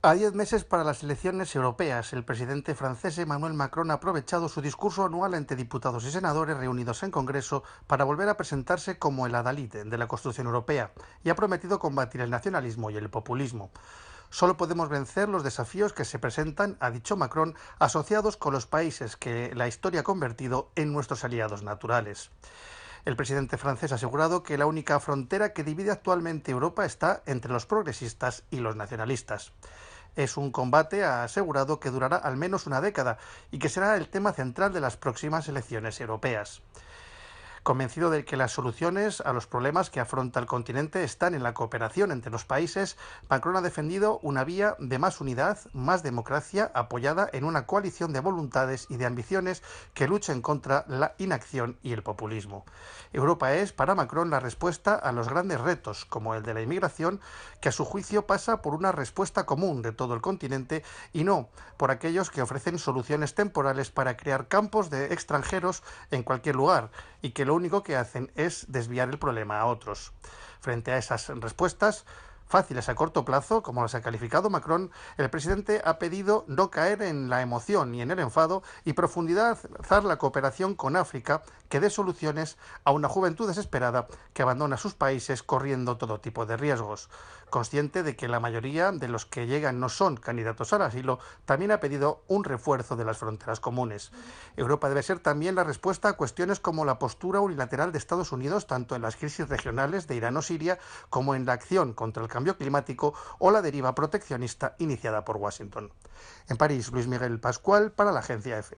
A 10 meses para las elecciones europeas, el presidente francés Emmanuel Macron ha aprovechado su discurso anual ante diputados y senadores reunidos en Congreso para volver a presentarse como el adalid de la construcción europea y ha prometido combatir el nacionalismo y el populismo. Solo podemos vencer los desafíos que se presentan, ha dicho Macron, asociados con los países que la historia ha convertido en nuestros aliados naturales. El presidente francés ha asegurado que la única frontera que divide actualmente Europa está entre los progresistas y los nacionalistas. Es un combate, ha asegurado, que durará al menos una década y que será el tema central de las próximas elecciones europeas. Convencido de que las soluciones a los problemas que afronta el continente están en la cooperación entre los países, Macron ha defendido una vía de más unidad, más democracia, apoyada en una coalición de voluntades y de ambiciones que luchen contra la inacción y el populismo. Europa es, para Macron, la respuesta a los grandes retos, como el de la inmigración, que a su juicio pasa por una respuesta común de todo el continente y no por aquellos que ofrecen soluciones temporales para crear campos de extranjeros en cualquier lugar y que lo único que hacen es desviar el problema a otros. Frente a esas respuestas fáciles a corto plazo, como las ha calificado Macron, el presidente ha pedido no caer en la emoción ni en el enfado y profundizar la cooperación con África que dé soluciones a una juventud desesperada que abandona sus países corriendo todo tipo de riesgos. Consciente de que la mayoría de los que llegan no son candidatos al asilo, también ha pedido un refuerzo de las fronteras comunes. Europa debe ser también la respuesta a cuestiones como la postura unilateral de Estados Unidos, tanto en las crisis regionales de Irán o Siria, como en la acción contra el cambio climático o la deriva proteccionista iniciada por Washington. En París, Luis Miguel Pascual para la agencia EFE.